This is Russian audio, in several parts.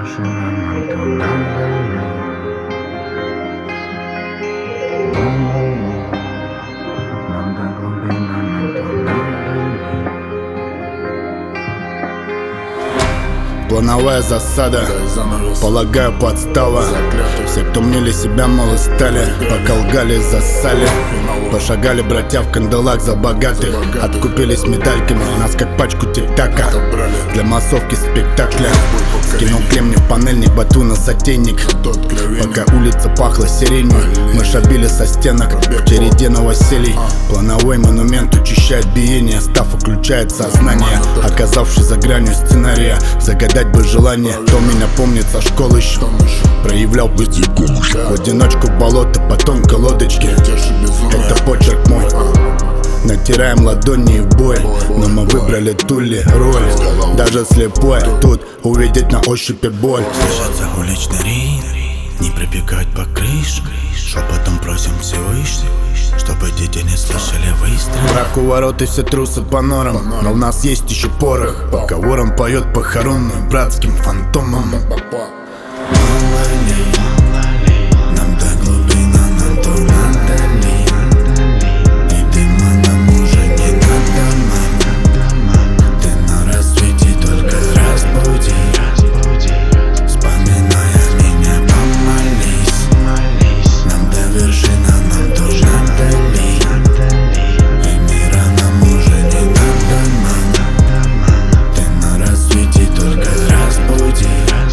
вершина нам туннеля. Нам до глубина, нам туннеля. Плановая засада, полагаю, подстава. Все, кто мнили себя, мало стали, пока лгали, засали. Пошагали братья в кандалах за богатых, откупились медальками, нас как пачку тик-така для массовки спектакля. Скинул кремни в панельник, бату на сотейник. Пока улица пахла сиренью, мы шабили со стенок в череде новоселий. Плановой монумент учащает биение, став включает сознание. Оказавшись за гранью сценария, загадать бы желание. Кто меня помнит со школы еще проявлял бытийком в одиночку болото по тонкой лодочке. Это почерк мой. Натираем ладони в бой, но мы выбрали ту ли роль. Даже слепой тут увидеть на ощупь боль. Слышится уличный ритм, не прибегать по крыше. Шепотом просим Всевышний, чтобы дети не слышали выстрел. Враг у ворот и все трусы по норам, но у нас есть еще порох. Пока ворон поет похоронную братским фантомом. Нам до глубина, нам то надали. И дыма нам уже не надо, мама. Ты на рассвете только разбуди. Вспоминая меня, помолись. Нам до вершина, нам то надали. И мира нам уже не надо, мама. Ты на рассвете только разбуди.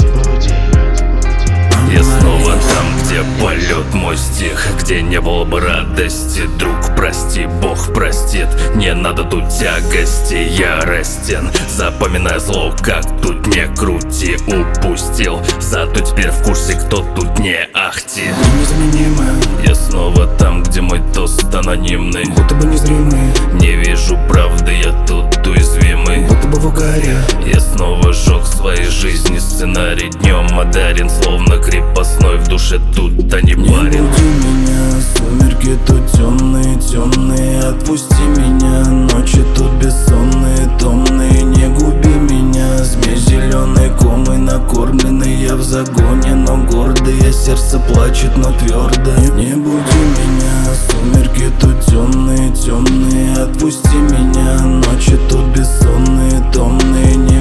Я снова там, где полет мой стих, где не было бы радости. Друг, прости, Бог простит, не надо тут тягости. Я растен, запоминай зло, как тут не крути. Упустил, зато теперь в курсе, кто тут не ахти. Незаменимый, Я снова там, где мой тост анонимный. будто бы незримый, Не вижу правды, я тут уязвимый. будто бы в угаре. Я снова сжег своей жизни сценарий. Днем одарен, словно крепостной, в душе тут не Не парен. буди меня, сумерки тут темные, темные. Отпусти меня, ночи тут бессонные, томные. Не губи меня, змей зеленый, комой накормленный. Я в загоне, но гордое сердце плачет, но твердо. Не буди меня, сумерки тут темные, темные. Отпусти меня, ночи тут бессонные, томные.